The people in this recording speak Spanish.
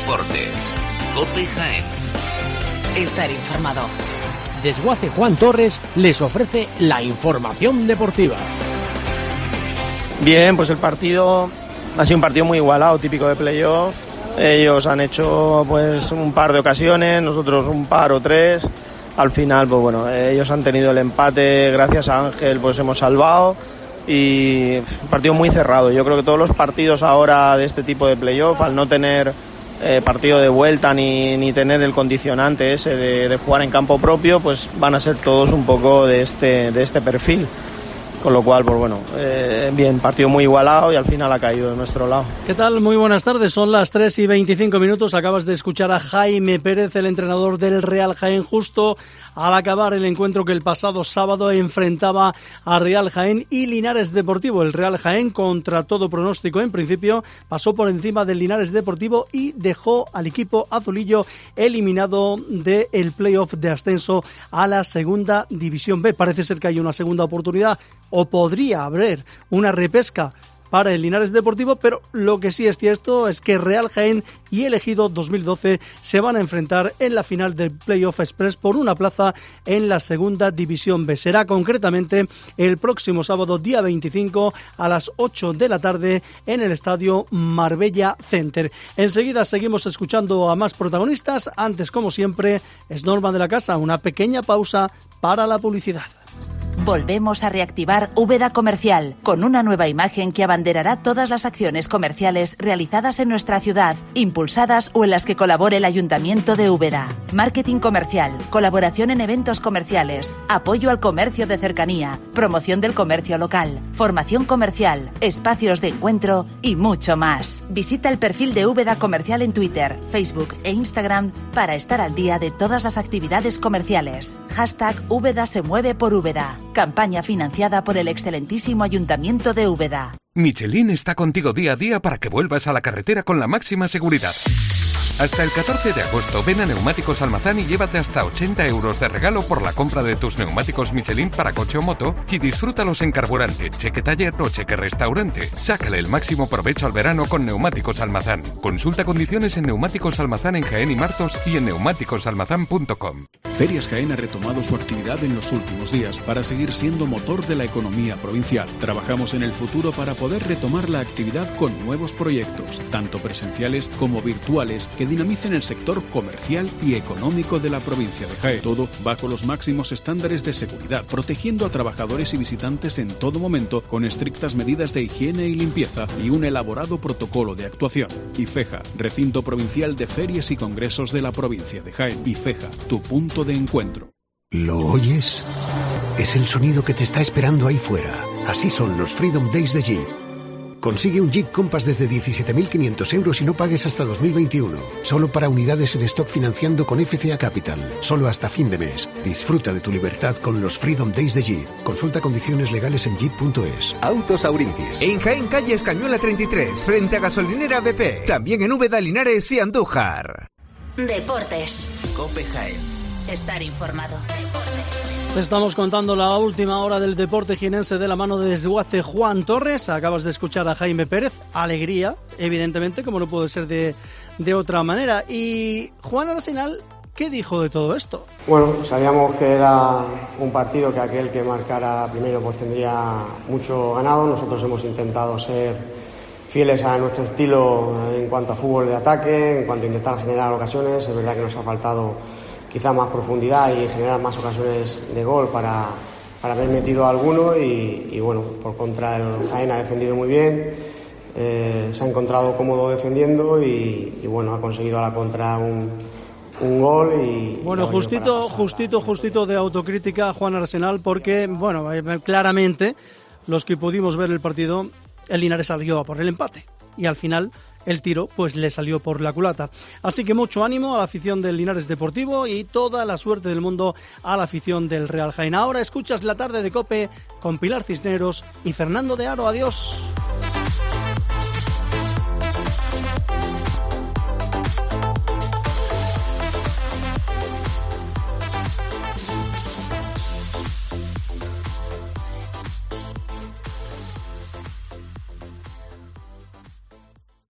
Deportes. COPE Jaén. Estar informado. Desguace Juan Torres les ofrece la información deportiva. Bien, pues el partido ha sido un partido muy igualado, típico de playoff. Ellos han hecho pues un par de ocasiones, nosotros un par o tres. Al final, pues bueno, ellos han tenido el empate, gracias a Ángel pues hemos salvado. Y un partido muy cerrado. Yo creo que todos los partidos ahora de este tipo de playoff, al no tener partido de vuelta ni tener el condicionante ese de jugar en campo propio, pues van a ser todos un poco de este perfil. Con lo cual, pues bueno, bien, partido muy igualado y al final ha caído de nuestro lado. ¿Qué tal? Muy buenas tardes, son las 3:25. Acabas de escuchar a Jaime Pérez, el entrenador del Real Jaén, justo al acabar el encuentro que el pasado sábado enfrentaba a Real Jaén y Linares Deportivo. El Real Jaén, contra todo pronóstico en principio, pasó por encima del Linares Deportivo y dejó al equipo azulillo eliminado del playoff de ascenso a la segunda división B. Parece ser que hay una segunda oportunidad, o podría haber una repesca para el Linares Deportivo, pero lo que sí es cierto es que Real Jaén y el Ejido 2012 se van a enfrentar en la final del Playoff Express por una plaza en la segunda división B. Será concretamente el próximo sábado, día 25, a las 8 de la tarde en el estadio Marbella Center. Enseguida seguimos escuchando a más protagonistas. Antes, como siempre, es norma de la casa, una pequeña pausa para la publicidad. Volvemos a reactivar Úbeda Comercial, con una nueva imagen que abanderará todas las acciones comerciales realizadas en nuestra ciudad, impulsadas o en las que colabore el Ayuntamiento de Úbeda. Marketing comercial, colaboración en eventos comerciales, apoyo al comercio de cercanía, promoción del comercio local, formación comercial, espacios de encuentro y mucho más. Visita el perfil de Úbeda Comercial en Twitter, Facebook e Instagram para estar al día de todas las actividades comerciales. #Úbeda se mueve por Úbeda. Campaña financiada por el excelentísimo Ayuntamiento de Úbeda. Michelin está contigo día a día para que vuelvas a la carretera con la máxima seguridad. Hasta el 14 de agosto ven a Neumáticos Almazán y llévate hasta 80 euros de regalo por la compra de tus neumáticos Michelin para coche o moto y disfrútalos en carburante, cheque taller o cheque restaurante. Sácale el máximo provecho al verano con Neumáticos Almazán. Consulta condiciones en Neumáticos Almazán en Jaén y Martos y en neumáticosalmazán.com. Ferias Jaén ha retomado su actividad en los últimos días para seguir siendo motor de la economía provincial. Trabajamos en el futuro para poder retomar la actividad con nuevos proyectos, tanto presenciales como virtuales, que dinamicen el sector comercial y económico de la provincia de Jaén. Todo bajo los máximos estándares de seguridad, protegiendo a trabajadores y visitantes en todo momento con estrictas medidas de higiene y limpieza y un elaborado protocolo de actuación. IFEJA, Recinto Provincial de Ferias y Congresos de la provincia de Jaén. IFEJA, tu punto de encuentro. ¿Lo oyes? Es el sonido que te está esperando ahí fuera. Así son los Freedom Days de Jeep. Consigue un Jeep Compass desde 17.500 euros y no pagues hasta 2021. Solo para unidades en stock financiando con FCA Capital. Solo hasta fin de mes. Disfruta de tu libertad con los Freedom Days de Jeep. Consulta condiciones legales en jeep.es. Autos Aurintis. En Jaén, calle Escañuela 33, frente a gasolinera BP. También en Úbeda, Linares y Andújar. Deportes. COPE Jaén. Estar informado. Te estamos contando la última hora del deporte jienense de la mano de Desguace Juan Torres. Acabas de escuchar a Jaime Pérez. Alegría, evidentemente, como no puede ser de otra manera. Y Juan Arsenal, ¿qué dijo de todo esto? Bueno, sabíamos que era un partido que aquel que marcara primero pues tendría mucho ganado. Nosotros hemos intentado ser fieles a nuestro estilo en cuanto a fútbol de ataque, en cuanto a intentar generar ocasiones. Es verdad que nos ha faltado quizá más profundidad y generar más ocasiones de gol para haber metido alguno y bueno, por contra el Jaén ha defendido muy bien, se ha encontrado cómodo defendiendo y bueno, ha conseguido a la contra un gol y... Bueno, justito de autocrítica Juan Arsenal, porque bueno, claramente los que pudimos ver el partido, el Linares salió a por el empate y al final el tiro pues le salió por la culata. Así que mucho ánimo a la afición del Linares Deportivo y toda la suerte del mundo a la afición del Real Jaén. Ahora escuchas La Tarde de COPE con Pilar Cisneros y Fernando de Aro. Adiós.